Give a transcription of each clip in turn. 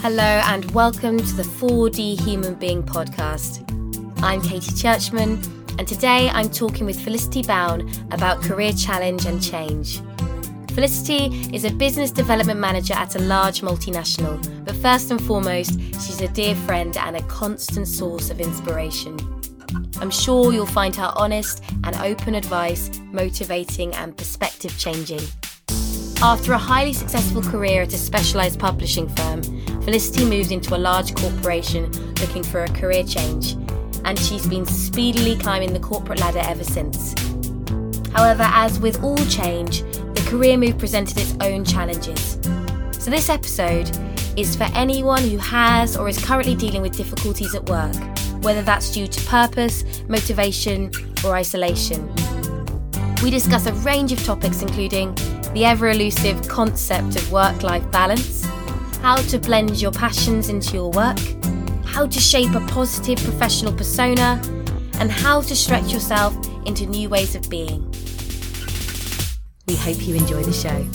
Hello and welcome to the 4D Human Being podcast. I'm Katie Churchman and today I'm talking with Felicity Bown about career challenge and change. Felicity is a business development manager at a large multinational, but first and foremost, she's a dear friend and a constant source of inspiration. I'm sure you'll find her honest and open advice motivating and perspective changing. After a highly successful career at a specialised publishing firm, Felicity moved into a large corporation looking for a career change, and she's been speedily climbing the corporate ladder ever since. However, as with all change, the career move presented its own challenges. So this episode is for anyone who has or is currently dealing with difficulties at work, whether that's due to purpose, motivation, or isolation. We discuss a range of topics including the ever-elusive concept of work-life balance, how to blend your passions into your work, how to shape a positive professional persona, and how to stretch yourself into new ways of being. We hope you enjoy the show.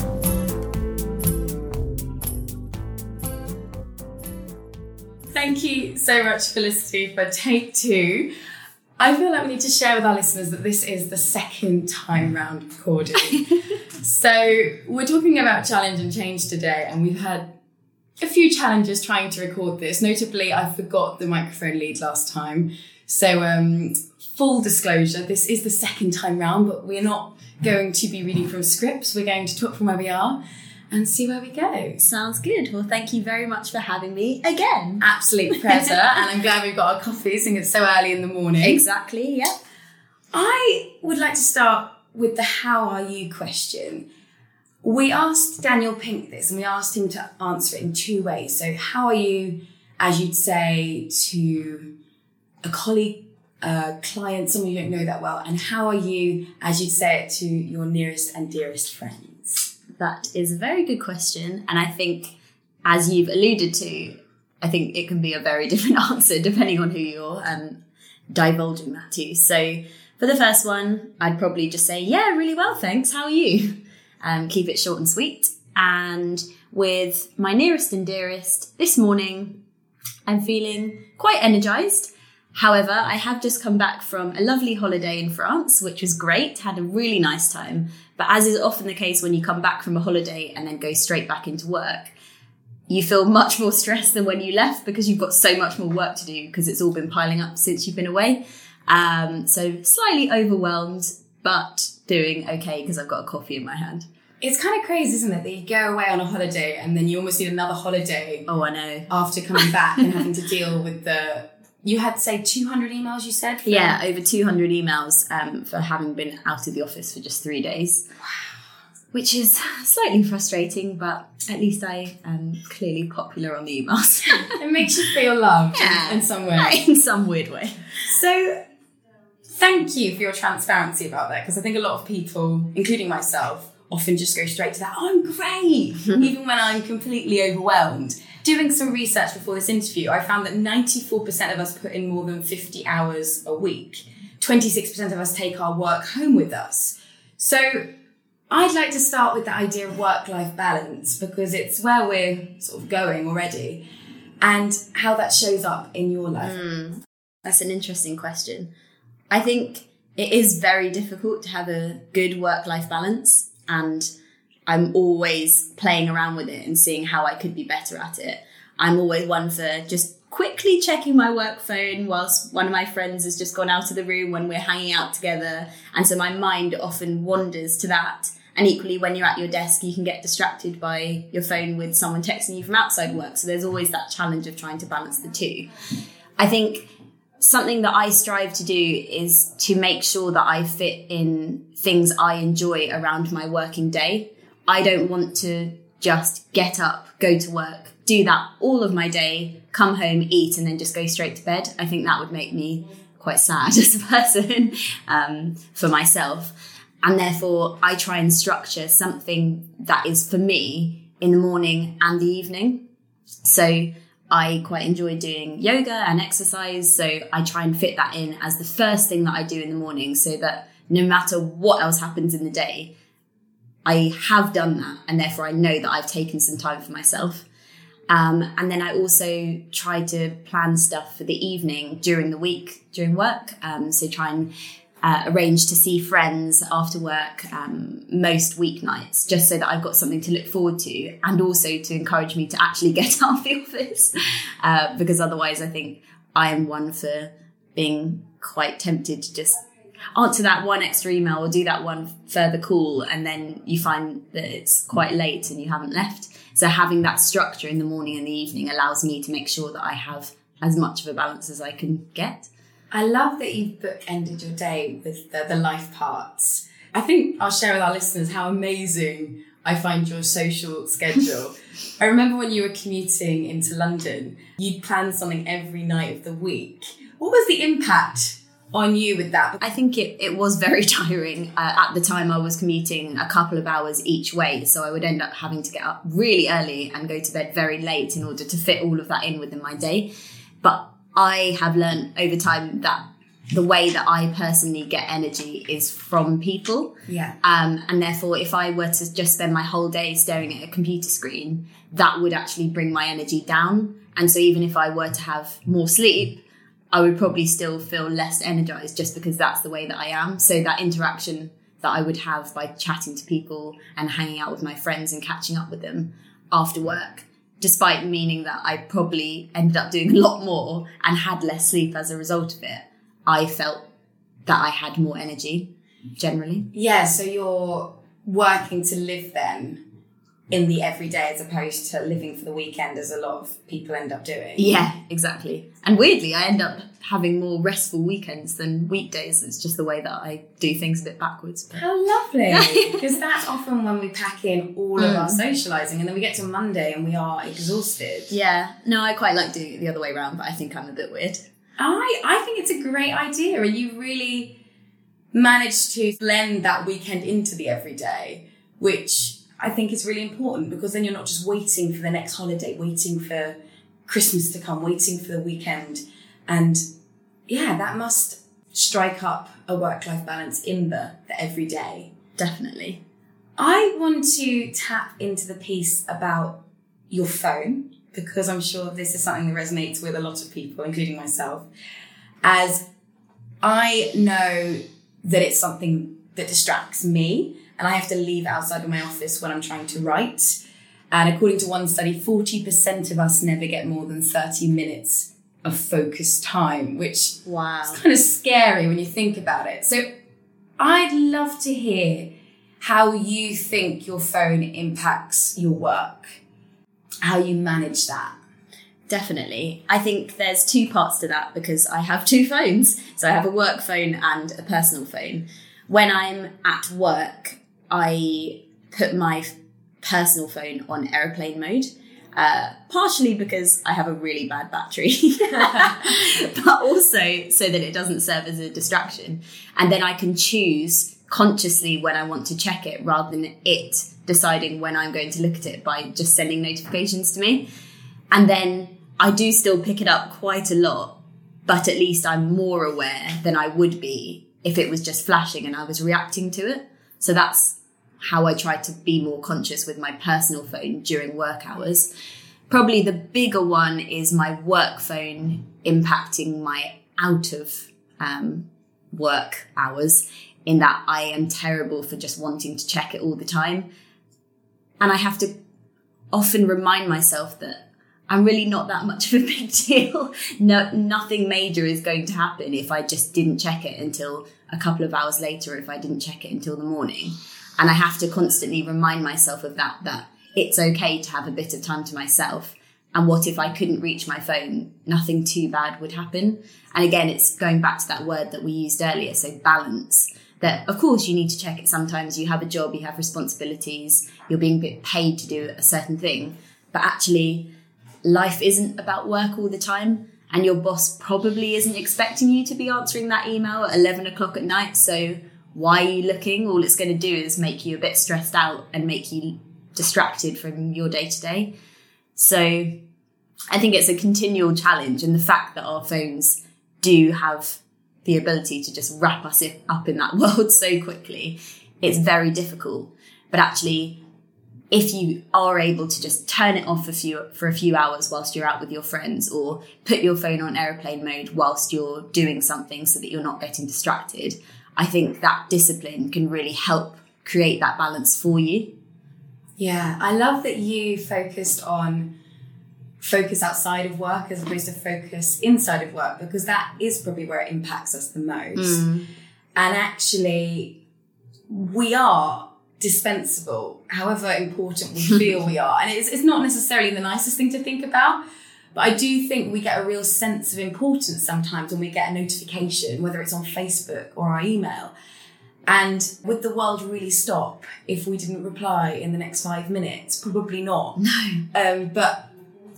Thank you so much, Felicity, for take two. I feel like we need to share with our listeners that this is the second time round recording. So we're talking about challenge and change today, and we've had a few challenges trying to record this. Notably, I forgot the microphone lead last time. So full disclosure, this is the second time round, but we're not going to be reading from scripts. We're going to talk from where we are and see where we go. Sounds good. Well, thank you very much for having me again. Absolute pleasure. And I'm glad we've got our coffees and it's so early in the morning. Exactly, yeah. I would like to start with the how are you question. We asked Daniel Pink this and we asked him to answer it in two ways. So how are you, as you'd say to a colleague, client, someone you don't know that well, and how are you, as you'd say it to your nearest and dearest friends? That is a very good question. And I think, as you've alluded to, I think it can be a very different answer depending on who you're divulging that to. So for the first one, I'd probably just say, yeah, really well, thanks. How are you? Keep it short and sweet. And with my nearest and dearest, this morning, I'm feeling quite energised. However, I have just come back from a lovely holiday in France, which was great, had a really nice time. But as is often the case when you come back from a holiday and then go straight back into work, you feel much more stressed than when you left because you've got so much more work to do because it's all been piling up since you've been away. So slightly overwhelmed, but doing okay because I've got a coffee in my hand. It's kind of crazy, isn't it, that you go away on a holiday and then you almost need another holiday. Oh, I know. After coming back and having to deal with you had, say, 200 emails, you said? Yeah, over 200 emails for having been out of the office for just 3 days. Wow. Which is slightly frustrating, but at least I am clearly popular on the emails. It makes you feel loved in some way. In some weird way. So thank you for your transparency about that, because I think a lot of people, including myself, often just go straight to that, oh, I'm great, even when I'm completely overwhelmed. Doing some research before this interview, I found that 94% of us put in more than 50 hours a week. 26% of us take our work home with us. So I'd like to start with the idea of work-life balance because it's where we're sort of going already and how that shows up in your life. That's an interesting question. I think it is very difficult to have a good work-life balance, and I'm always playing around with it and seeing how I could be better at it. I'm always one for just quickly checking my work phone whilst one of my friends has just gone out of the room when we're hanging out together. And so my mind often wanders to that. And equally, when you're at your desk, you can get distracted by your phone with someone texting you from outside work. So there's always that challenge of trying to balance the two. I think something that I strive to do is to make sure that I fit in things I enjoy around my working day. I don't want to just get up, go to work, do that all of my day, come home, eat, and then just go straight to bed. I think that would make me quite sad as a person for myself. And therefore, I try and structure something that is for me in the morning and the evening. So I quite enjoy doing yoga and exercise. So I try and fit that in as the first thing that I do in the morning so that no matter what else happens in the day, I have done that, and therefore I know that I've taken some time for myself. And then I also try to plan stuff for the evening during the week, during work. So try and arrange to see friends after work most weeknights, just so that I've got something to look forward to, and also to encourage me to actually get out of the office. Because otherwise I think I am one for being quite tempted to just answer that one extra email or do that one further call, and then you find that it's quite late and you haven't left. So having that structure in the morning and the evening allows me to make sure that I have as much of a balance as I can get. I love that you've bookended your day with the life parts. I think I'll share with our listeners how amazing I find your social schedule. I remember when you were commuting into London, you'd plan something every night of the week. What was the impact on you with that? I think it was very tiring. At the time I was commuting a couple of hours each way, so I would end up having to get up really early and go to bed very late in order to fit all of that in within my day. But I have learned over time that the way that I personally get energy is from people. Yeah. And therefore, if I were to just spend my whole day staring at a computer screen, that would actually bring my energy down. And so even if I were to have more sleep, I would probably still feel less energized, just because that's the way that I am. So that interaction that I would have by chatting to people and hanging out with my friends and catching up with them after work, despite meaning that I probably ended up doing a lot more and had less sleep as a result of it, I felt that I had more energy generally. Yeah, so you're working to live then in the everyday as opposed to living for the weekend, as a lot of people end up doing. Yeah, exactly. And weirdly, I end up having more restful weekends than weekdays. It's just the way that I do things a bit backwards. But... How lovely. Because that's often when we pack in all of our socialising, and then we get to Monday and we are exhausted. Yeah. No, I quite like doing it the other way around, but I think I'm a bit weird. I think it's a great idea, and you really managed to blend that weekend into the everyday, which I think is really important, because then you're not just waiting for the next holiday, waiting for Christmas to come, waiting for the weekend. And yeah, that must strike up a work-life balance in the everyday. Definitely. I want to tap into the piece about your phone, because I'm sure this is something that resonates with a lot of people, including myself, as I know that it's something that distracts me, and I have to leave outside of my office when I'm trying to write. And according to one study, 40% of us never get more than 30 minutes of focused time, which is kind of scary when you think about it. So I'd love to hear how you think your phone impacts your work, how you manage that. Definitely. I think there's two parts to that, because I have two phones. So I have a work phone and a personal phone. When I'm at work, I put my personal phone on airplane mode, partially because I have a really bad battery, but also so that it doesn't serve as a distraction. And then I can choose consciously when I want to check it, rather than it deciding when I'm going to look at it by just sending notifications to me. And then I do still pick it up quite a lot, but at least I'm more aware than I would be if it was just flashing and I was reacting to it. So that's how I try to be more conscious with my personal phone during work hours. Probably the bigger one is my work phone impacting my out of work hours, in that I am terrible for just wanting to check it all the time. And I have to often remind myself that I'm really not that much of a big deal. No, nothing major is going to happen if I just didn't check it until a couple of hours later, or if I didn't check it until the morning. And I have to constantly remind myself of that it's okay to have a bit of time to myself. And what if I couldn't reach my phone? Nothing too bad would happen. And again, it's going back to that word that we used earlier, so balance. That, of course, you need to check it sometimes. You have a job, you have responsibilities, you're being paid to do a certain thing. But actually, life isn't about work all the time. And your boss probably isn't expecting you to be answering that email at 11 o'clock at night. So why are you looking? All it's going to do is make you a bit stressed out and make you distracted from your day-to-day. So I think it's a continual challenge. And the fact that our phones do have the ability to just wrap us up in that world so quickly, it's very difficult. But actually, if you are able to just turn it off for a few hours whilst you're out with your friends, or put your phone on airplane mode whilst you're doing something so that you're not getting distracted, I think that discipline can really help create that balance for you. Yeah, I love that you focused on focus outside of work as opposed to focus inside of work, because that is probably where it impacts us the most. And actually, we are dispensable, however important we feel we are. And it's not necessarily the nicest thing to think about, but I do think we get a real sense of importance sometimes when we get a notification, whether it's on Facebook or our email. And would the world really stop if we didn't reply in the next 5 minutes? Probably not. No. But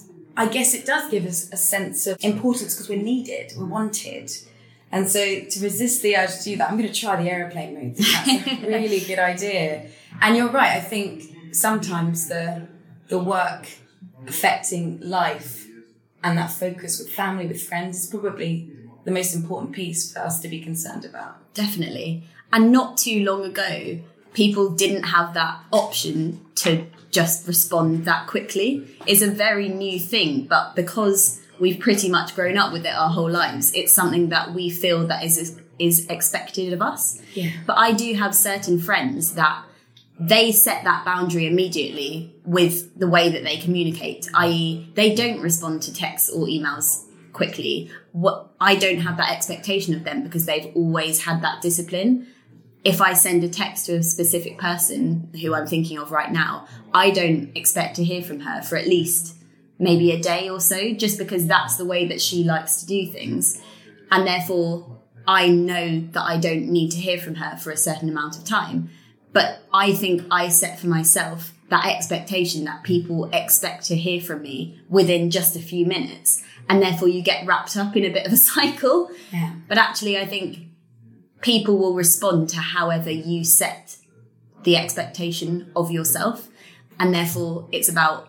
I guess it does give us a sense of importance because we're needed, we're wanted. And so to resist the urge to do that, I'm going to try the airplane mode. That's a really good idea. And you're right. I think sometimes the work affecting life and that focus with family, with friends is probably the most important piece for us to be concerned about. Definitely. And not too long ago, people didn't have that option to just respond that quickly. It's a very new thing, but because we've pretty much grown up with it our whole lives, it's something that we feel that is expected of us. Yeah. But I do have certain friends that they set that boundary immediately with the way that they communicate, i.e. they don't respond to texts or emails quickly. I don't have that expectation of them because they've always had that discipline. If I send a text to a specific person who I'm thinking of right now, I don't expect to hear from her for at least maybe a day or so, just because that's the way that she likes to do things. And therefore, I know that I don't need to hear from her for a certain amount of time. But I think I set for myself that expectation that people expect to hear from me within just a few minutes. And therefore, you get wrapped up in a bit of a cycle. Yeah. But actually, I think people will respond to however you set the expectation of yourself. And therefore, it's about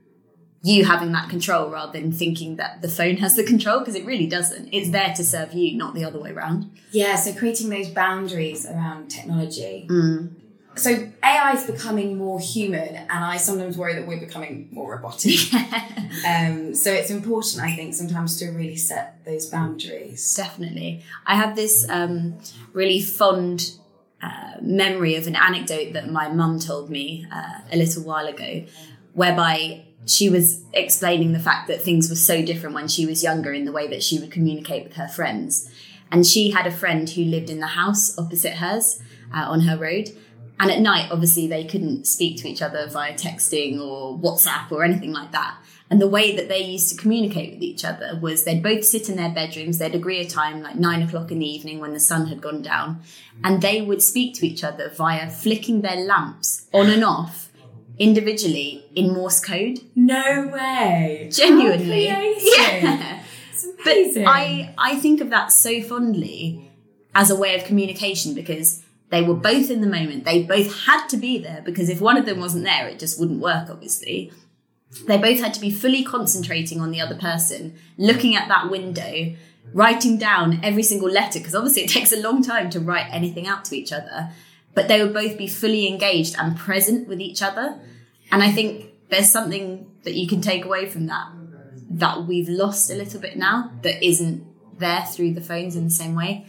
you having that control rather than thinking that the phone has the control, because it really doesn't. It's there to serve you, not the other way around. Yeah, so creating those boundaries around technology. So AI is becoming more human, and I sometimes worry that we're becoming more robotic. So it's important, I think, sometimes to really set those boundaries. Definitely. I have this really fond memory of an anecdote that my mum told me a little while ago, whereby she was explaining the fact that things were so different when she was younger in the way that she would communicate with her friends. And she had a friend who lived in the house opposite hers on her road. And at night, obviously, they couldn't speak to each other via texting or WhatsApp or anything like that. And the way that they used to communicate with each other was they'd both sit in their bedrooms, they'd agree a time like 9 o'clock in the evening when the sun had gone down, and they would speak to each other via flicking their lamps on and off individually in Morse code. No way. Genuinely. Yeah. It's amazing. But I think of that so fondly as a way of communication, because they were both in the moment. They both had to be there, because if one of them wasn't there, it just wouldn't work, obviously. They both had to be fully concentrating on the other person, looking at that window, writing down every single letter, because obviously it takes a long time to write anything out to each other. But they would both be fully engaged and present with each other. And I think there's something that you can take away from that we've lost a little bit now, that isn't there through the phones in the same way.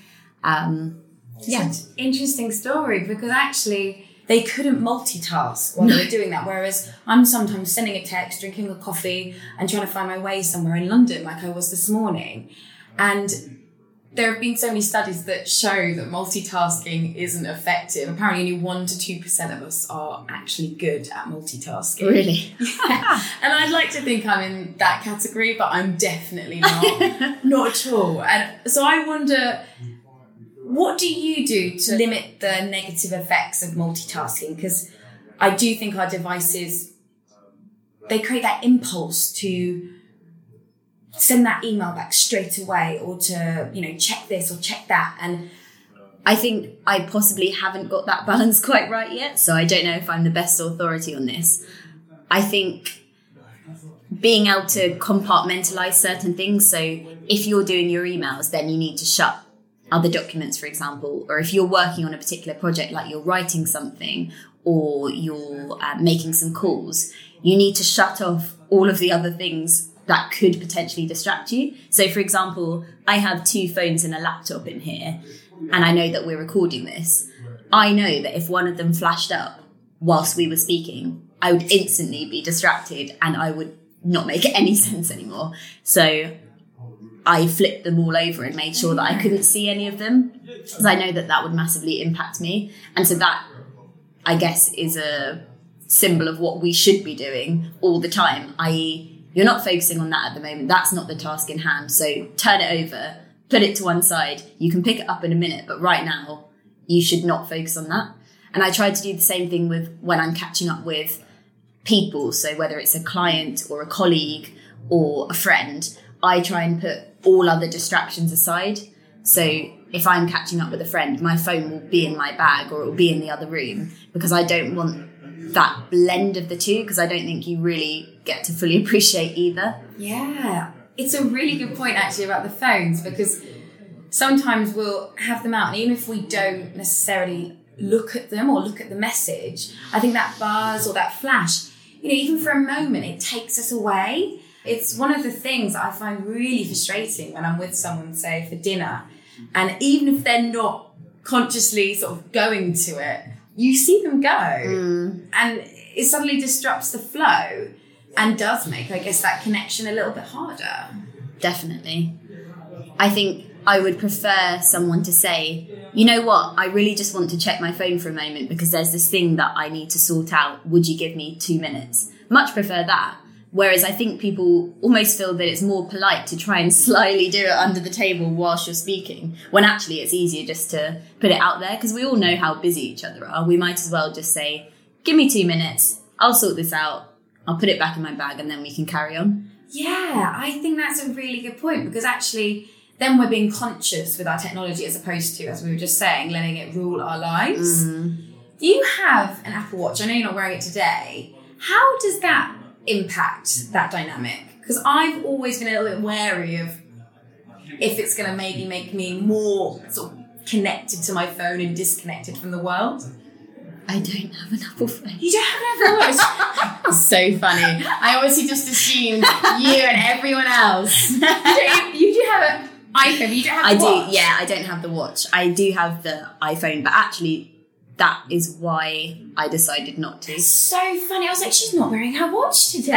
Yeah. It's an interesting story, because actually they couldn't multitask while they were doing that. Whereas I'm sometimes sending a text, drinking a coffee and trying to find my way somewhere in London, like I was this morning. And there have been so many studies that show that multitasking isn't effective. Apparently only 1% to 2% of us are actually good at multitasking. Really? And I'd like to think I'm in that category, but I'm definitely not. Not at all. And so I wonder, what do you do to limit the negative effects of multitasking? Because I do think our devices, they create that impulse to send that email back straight away, or to, check this or check that. And I think I possibly haven't got that balance quite right yet, so I don't know if I'm the best authority on this. I think being able to compartmentalize certain things. So if you're doing your emails, then you need to shut other documents, for example. Or if you're working on a particular project, like you're writing something, or you're making some calls, you need to shut off all of the other things that could potentially distract you. So for example, I have 2 phones and a laptop in here, and I know that we're recording this. I know that if one of them flashed up whilst we were speaking, I would instantly be distracted and I would not make any sense anymore. So I flipped them all over and made sure that I couldn't see any of them, because I know that that would massively impact me. And so that, I guess, is a symbol of what we should be doing all the time, i.e. you're not focusing on that at the moment. That's not the task in hand. So turn it over, put it to one side. You can pick it up in a minute, but right now you should not focus on that. And I try to do the same thing with when I'm catching up with people. So whether it's a client or a colleague or a friend, I try and put all other distractions aside. So if I'm catching up with a friend, my phone will be in my bag or it will be in the other room, because I don't want that blend of the two, because I don't think you really get to fully appreciate either. Yeah, it's a really good point actually about the phones, because sometimes we'll have them out and even if we don't necessarily look at them or look at the message, I think that buzz or that flash, even for a moment, it takes us away. It's one of the things I find really frustrating when I'm with someone, say, for dinner, and even if they're not consciously sort of going to it, you see them go and it suddenly disrupts the flow and does make, I guess, that connection a little bit harder. Definitely. I think I would prefer someone to say, you know what, I really just want to check my phone for a moment because there's this thing that I need to sort out. Would you give me 2 minutes? Much prefer that. Whereas I think people almost feel that it's more polite to try and slyly do it under the table whilst you're speaking, when actually it's easier just to put it out there, because we all know how busy each other are. We might as well just say, give me 2 minutes, I'll sort this out, I'll put it back in my bag, and then we can carry on. Yeah, I think that's a really good point, because actually then we're being conscious with our technology as opposed to, as we were just saying, letting it rule our lives. You have an Apple Watch. I know you're not wearing it today. How does that impact that dynamic? Because I've always been a little bit wary of if it's going to maybe make me more sort of connected to my phone and disconnected from the world. I don't have an Apple phone. You don't have an Apple Watch? So funny. I obviously just assumed you and everyone else. You do have an iPhone, you don't have the watch. I don't have the watch. I do have the iPhone, but actually that is why I decided not to. So funny. I was like, she's not wearing her watch today.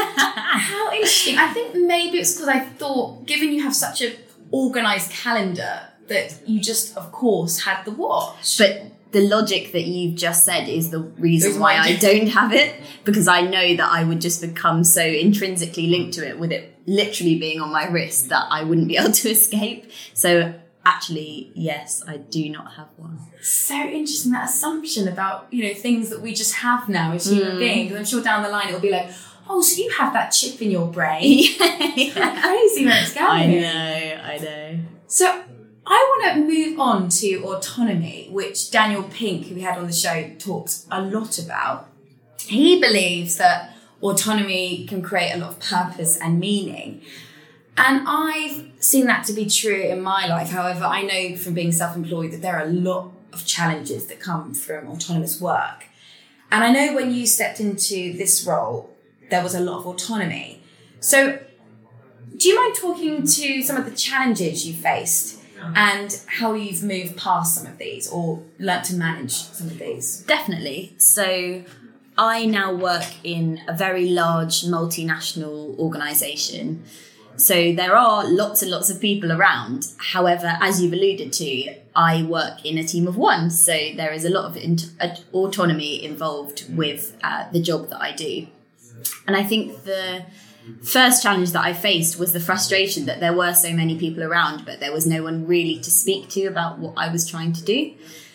How interesting. I think maybe it's because I thought, given you have such an organised calendar, that you just, of course, had the watch. But the logic that you've just said is the reason why I don't have it, because I know that I would just become so intrinsically linked to it, with it literally being on my wrist, that I wouldn't be able to escape. So actually, yes, I do not have one. So interesting, that assumption about, things that we just have now as human beings. I'm sure down the line it'll be like, oh, so you have that chip in your brain. Yeah. Crazy where it's going. I know. So I want to move on to autonomy, which Daniel Pink, who we had on the show, talks a lot about. He believes that autonomy can create a lot of purpose and meaning. And I've seen that to be true in my life. However, I know from being self-employed that there are a lot of challenges that come from autonomous work. And I know when you stepped into this role, there was a lot of autonomy. So do you mind talking to some of the challenges you faced and how you've moved past some of these or learnt to manage some of these? Definitely. So I now work in a very large multinational organisation. So there are lots and lots of people around. However, as you've alluded to, I work in a team of one. So there is a lot of autonomy involved with the job that I do. And I think the first challenge that I faced was the frustration that there were so many people around, but there was no one really to speak to about what I was trying to do.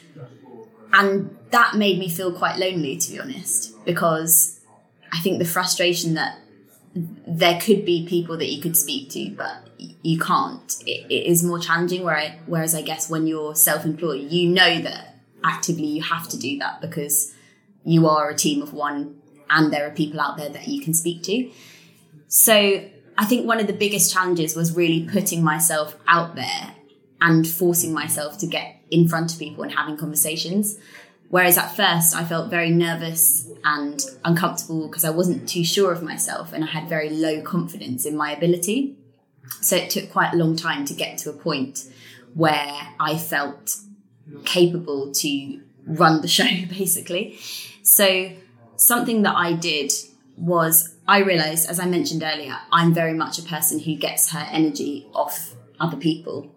And that made me feel quite lonely, to be honest, because I think the frustration that there could be people that you could speak to, but you can't. It is more challenging, whereas I guess when you're self-employed, you know that actively you have to do that because you are a team of one and there are people out there that you can speak to. So I think one of the biggest challenges was really putting myself out there and forcing myself to get in front of people and having conversations. Whereas at first I felt very nervous and uncomfortable because I wasn't too sure of myself and I had very low confidence in my ability. So it took quite a long time to get to a point where I felt capable to run the show, basically. So something that I did was I realised, as I mentioned earlier, I'm very much a person who gets her energy off other people.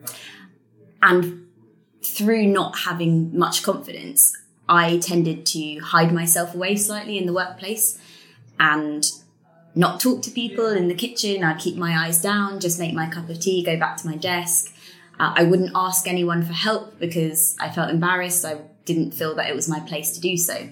And through not having much confidence, I tended to hide myself away slightly in the workplace and not talk to people in the kitchen. I'd keep my eyes down, just make my cup of tea, go back to my desk. I wouldn't ask anyone for help because I felt embarrassed. I didn't feel that it was my place to do so.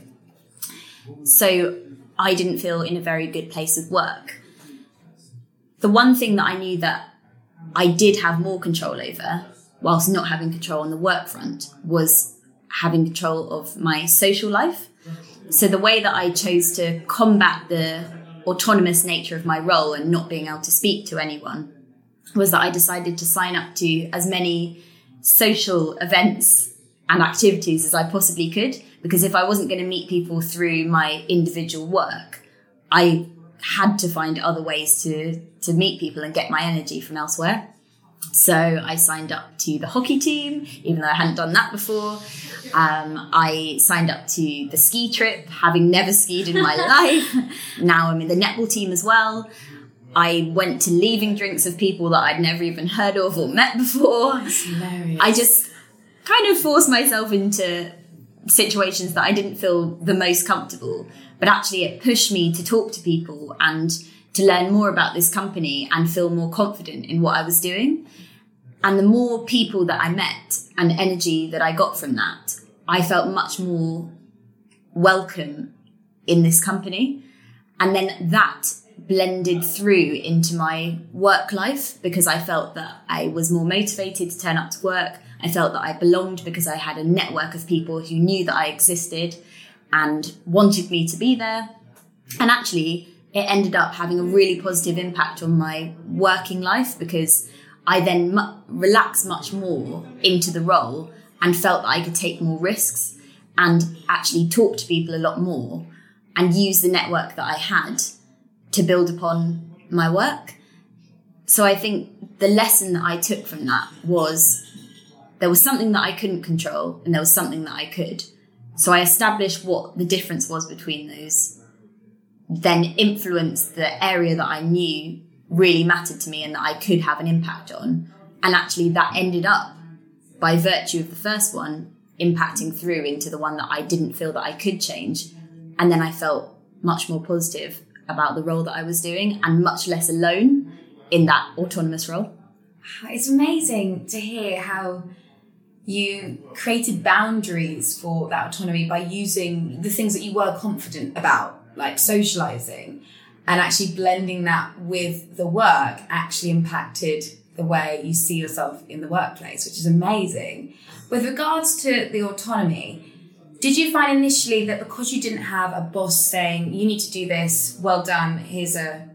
So I didn't feel in a very good place with work. The one thing that I knew that I did have more control over, whilst not having control on the work front, was having control of my social life. So the way that I chose to combat the autonomous nature of my role and not being able to speak to anyone was that I decided to sign up to as many social events and activities as I possibly could, because if I wasn't going to meet people through my individual work, I had to find other ways to meet people and get my energy from elsewhere. So I signed up to the hockey team, even though I hadn't done that before. I signed up to the ski trip, having never skied in my life. Now I'm in the netball team as well. I went to leaving drinks of people that I'd never even heard of or met before. That's hilarious. I just kind of forced myself into situations that I didn't feel the most comfortable, but actually it pushed me to talk to people and to learn more about this company and feel more confident in what I was doing. And the more people that I met and energy that I got from that, I felt much more welcome in this company. And then that blended through into my work life because I felt that I was more motivated to turn up to work. I felt that I belonged because I had a network of people who knew that I existed and wanted me to be there. And actually, it ended up having a really positive impact on my working life because I then relaxed much more into the role and felt that I could take more risks and actually talk to people a lot more and use the network that I had to build upon my work. So I think the lesson that I took from that was there was something that I couldn't control and there was something that I could. So I established what the difference was between those, then influenced the area that I knew really mattered to me and that I could have an impact on. And actually that ended up, by virtue of the first one, impacting through into the one that I didn't feel that I could change. And then I felt much more positive about the role that I was doing and much less alone in that autonomous role. It's amazing to hear how you created boundaries for that autonomy by using the things that you were confident about, like socializing, and actually blending that with the work actually impacted the way you see yourself in the workplace, which is amazing. With regards to the autonomy, did you find initially that because you didn't have a boss saying, you need to do this, well done, here's a,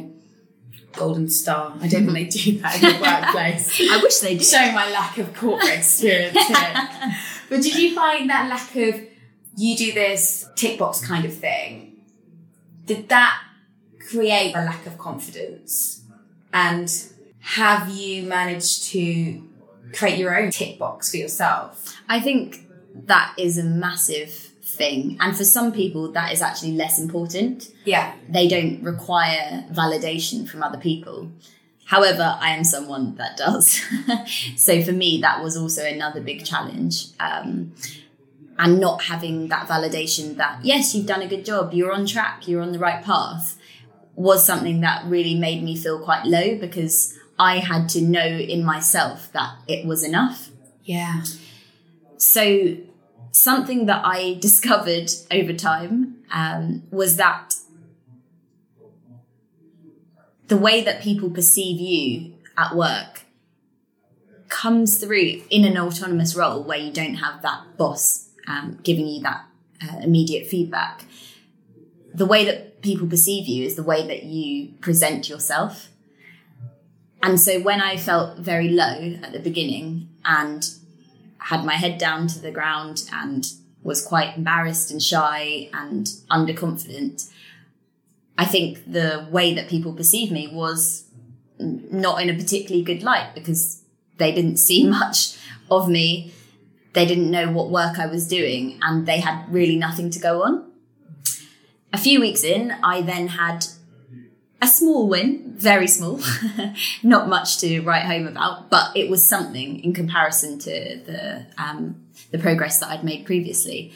golden star. I don't think they do that in the workplace. I wish they did. Showing my lack of corporate experience here. But did you find that lack of, you do this tick box kind of thing, did that create a lack of confidence? And have you managed to create your own tick box for yourself? I think that is a massive thing. And for some people, that is actually less important. Yeah. They don't require validation from other people. However, I am someone that does. So for me, that was also another big challenge. And not having that validation that, yes, you've done a good job, you're on track, you're on the right path, was something that really made me feel quite low because I had to know in myself that it was enough. Yeah. So something that I discovered over time was that the way that people perceive you at work comes through in an autonomous role where you don't have that boss giving you that immediate feedback. The way that people perceive you is the way that you present yourself. And so when I felt very low at the beginning and had my head down to the ground and was quite embarrassed and shy and underconfident, I think the way that people perceived me was not in a particularly good light, because they didn't see much of me. They didn't know what work I was doing, and they had really nothing to go on. A few weeks in, I then had a small win, very small, not much to write home about, but it was something in comparison to the progress that I'd made previously.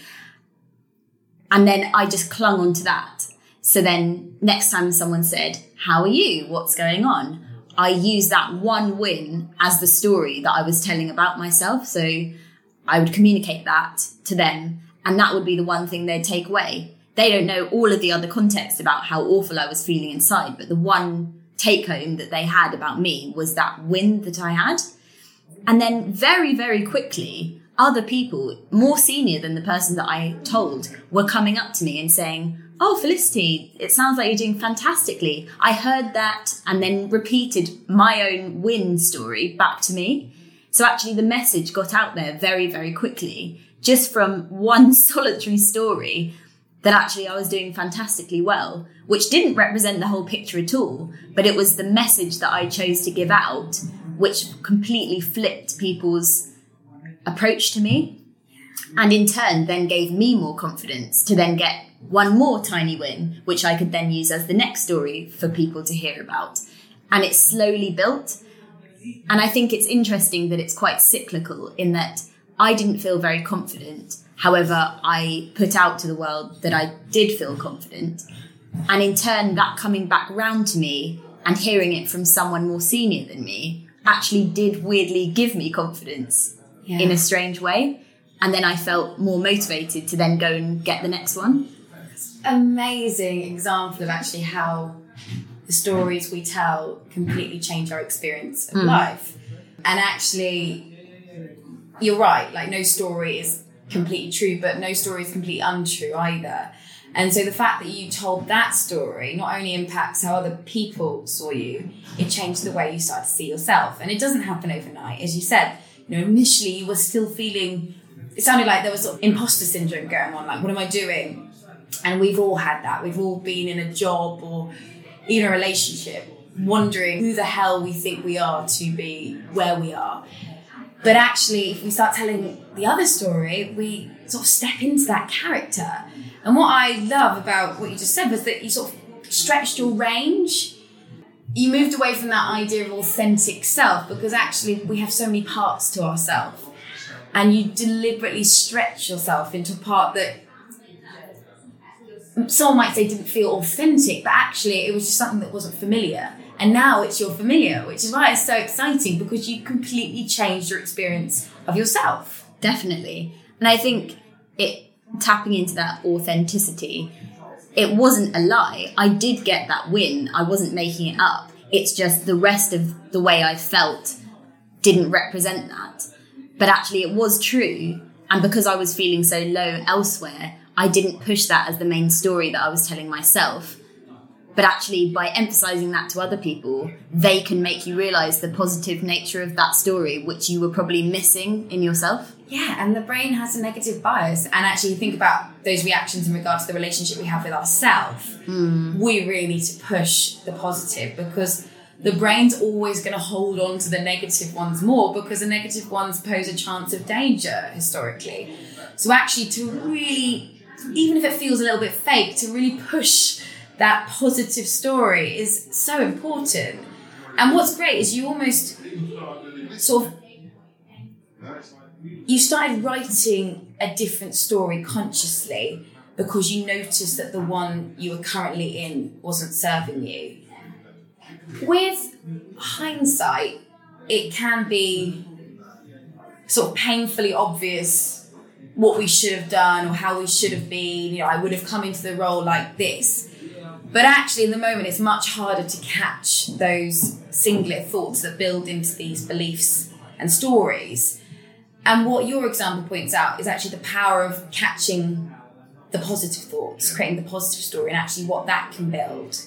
And then I just clung on to that. So then next time someone said, "How are you? What's going on?" I used that one win as the story that I was telling about myself. So I would communicate that to them, and that would be the one thing they'd take away. They don't know all of the other context about how awful I was feeling inside, but the one take home that they had about me was that win that I had. And then very, very quickly, other people, more senior than the person that I told, were coming up to me and saying, "Oh, Felicity, it sounds like you're doing fantastically. I heard that," and then repeated my own win story back to me. So actually the message got out there very, very quickly, just from one solitary story, that actually I was doing fantastically well, which didn't represent the whole picture at all, but it was the message that I chose to give out, which completely flipped people's approach to me, and in turn then gave me more confidence to then get one more tiny win, which I could then use as the next story for people to hear about. And it slowly built. And I think it's interesting that it's quite cyclical, in that I didn't feel very confident. However, I put out to the world that I did feel confident. And in turn, that coming back round to me and hearing it from someone more senior than me actually did weirdly give me confidence in a strange way. And then I felt more motivated to then go and get the next one. Amazing example of actually how the stories we tell completely change our experience of life. And actually, you're right, like no story is completely true, but no story is completely untrue either. And so the fact that you told that story not only impacts how other people saw you, it changed the way you start to see yourself. And it doesn't happen overnight. As you said, initially you were still feeling, it sounded like there was sort of imposter syndrome going on, like, what am I doing? And we've all had that. We've all been in a job or even a relationship, wondering who the hell we think we are to be where we are. But actually, if we start telling the other story, we sort of step into that character. And what I love about what you just said was that you sort of stretched your range. You moved away from that idea of authentic self, because actually we have so many parts to ourselves. And you deliberately stretch yourself into a part that someone might say didn't feel authentic, but actually it was just something that wasn't familiar. And now it's your familiar, which is why it's so exciting, because you completely changed your experience of yourself. Definitely. And I think tapping into that authenticity, it wasn't a lie. I did get that win. I wasn't making it up. It's just the rest of the way I felt didn't represent that. But actually it was true. And because I was feeling so low elsewhere, I didn't push that as the main story that I was telling myself. But actually, by emphasizing that to other people, they can make you realize the positive nature of that story, which you were probably missing in yourself. Yeah, and the brain has a negative bias. And actually, think about those reactions in regard to the relationship we have with ourselves. We really need to push the positive, because the brain's always going to hold on to the negative ones more, because the negative ones pose a chance of danger historically. So actually, to really, even if it feels a little bit fake, to really push that positive story is so important. And what's great is you almost sort of, you started writing a different story consciously because you noticed that the one you were currently in wasn't serving you. With hindsight, it can be sort of painfully obvious what we should have done or how we should have been. I would have come into the role like this. But actually, in the moment, it's much harder to catch those singlet thoughts that build into these beliefs and stories. And what your example points out is actually the power of catching the positive thoughts, creating the positive story, and actually what that can build.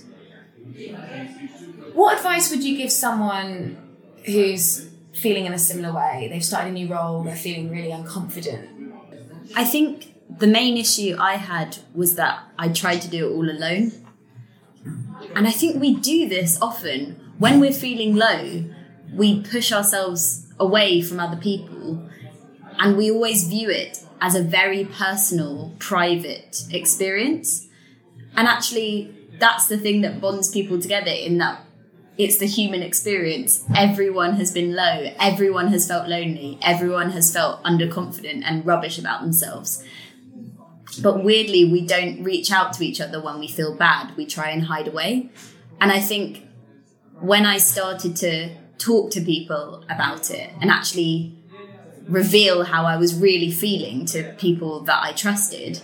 What advice would you give someone who's feeling in a similar way? They've started a new role, they're feeling really unconfident. I think the main issue I had was that I tried to do it all alone. And I think we do this often. When we're feeling low, we push ourselves away from other people, and we always view it as a very personal, private experience. And actually, that's the thing that bonds people together, in that it's the human experience. Everyone has been low. Everyone has felt lonely. Everyone has felt underconfident and rubbish about themselves. But weirdly, we don't reach out to each other when we feel bad. We try and hide away. And I think when I started to talk to people about it and actually reveal how I was really feeling to people that I trusted,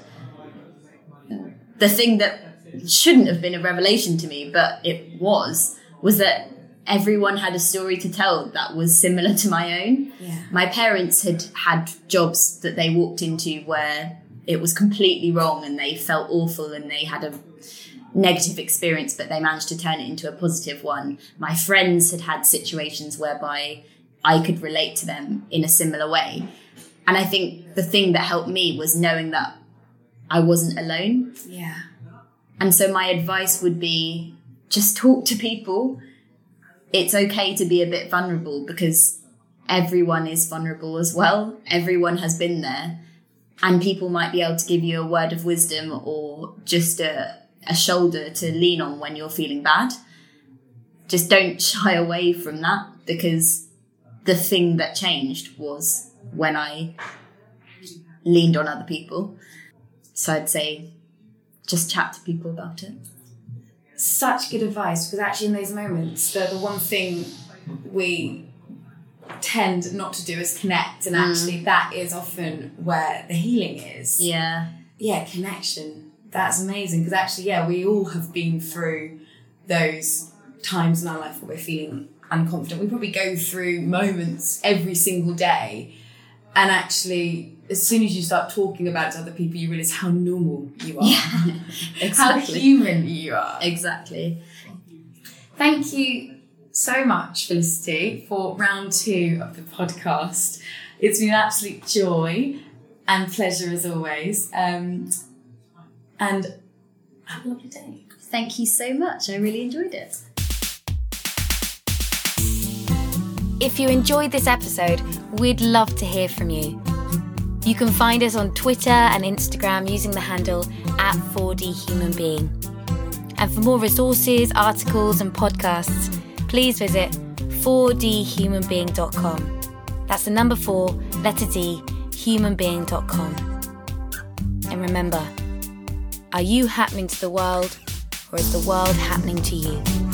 the thing that shouldn't have been a revelation to me, but it was that everyone had a story to tell that was similar to my own. Yeah. My parents had jobs that they walked into where it was completely wrong and they felt awful and they had a negative experience, but they managed to turn it into a positive one. My friends had situations whereby I could relate to them in a similar way. And I think the thing that helped me was knowing that I wasn't alone. Yeah. And so my advice would be, just talk to people. It's okay to be a bit vulnerable, because everyone is vulnerable as well. Everyone has been there. And people might be able to give you a word of wisdom or just a shoulder to lean on when you're feeling bad. Just don't shy away from that, because the thing that changed was when I leaned on other people. So I'd say just chat to people about it. Such good advice, because actually in those moments, the one thing we tend not to do is connect, and actually that is often where the healing is. Yeah, connection. That's amazing, because actually, we all have been through those times in our life where we're feeling unconfident. We probably go through moments every single day, and actually as soon as you start talking about it to other people, you realise how normal you are. Yeah, exactly. How human you are. Exactly. Thank you so much, Felicity, for round 2 of the podcast. It's been an absolute joy and pleasure as always. And have a lovely day. Thank you so much. I really enjoyed it. If you enjoyed this episode, we'd love to hear from you. You can find us on Twitter and Instagram using the handle @4DHumanBeing. And for more resources, articles and podcasts, please visit 4dhumanbeing.com. That's the number 4, letter D, humanbeing.com. And remember, are you happening to the world, or is the world happening to you?